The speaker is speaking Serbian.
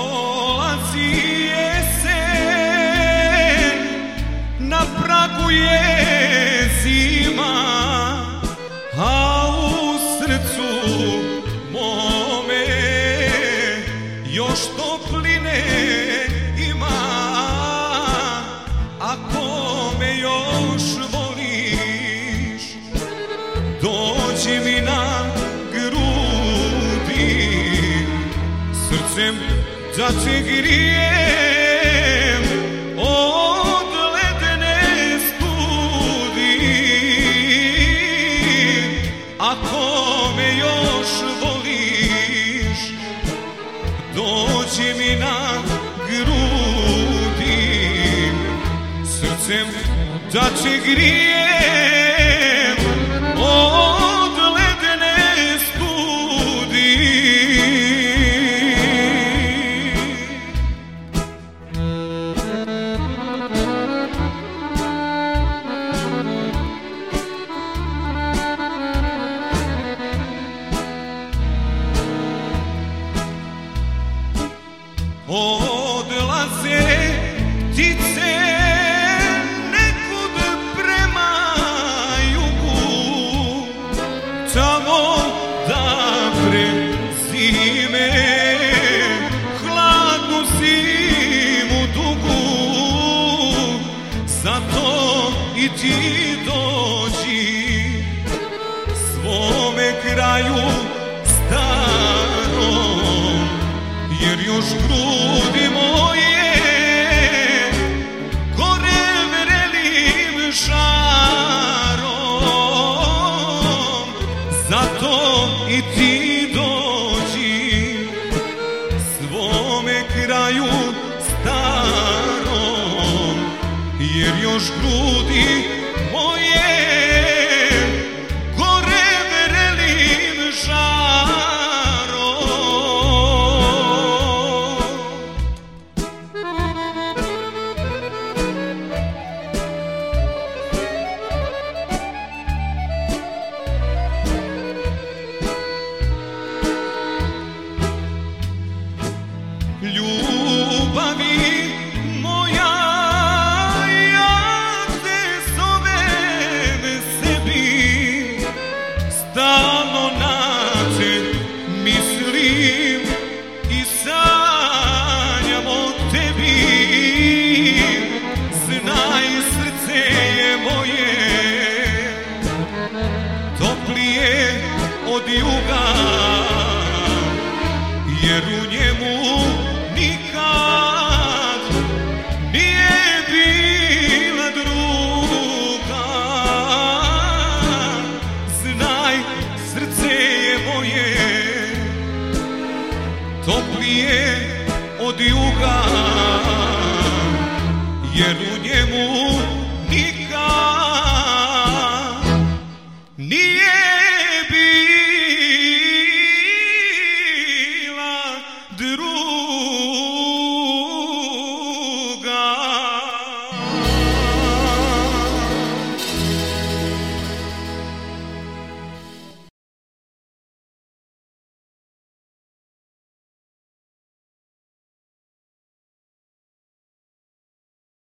Dolazi jesen, na pragu je zima, a u srcu mome još topline ima. Ako me još voliš, dođi mi na grudi, srcem da te grijem od ledene studi. Ako me još voliš, dođi mi na grudi, srcem da te grijem od ledene studi. Odlaze ptice nekud prema jugu, tamo da prezime hladnu zimu dugu. Zato i ti dođi svome kraju starom, jer još grudi moje gore vrelim žarom. Zato i ti dođi svome kraju starom, jer još grudi moje gore vrelim žarom. Ljubavi moja, ja te zovem sebi, stalno na te mislim i sanjam o tebi. Znaj, srce je moje toplije od juga, jer u njemu nikad nije bila druga. Znaj, srce je moje toplije od juga, jer u njemu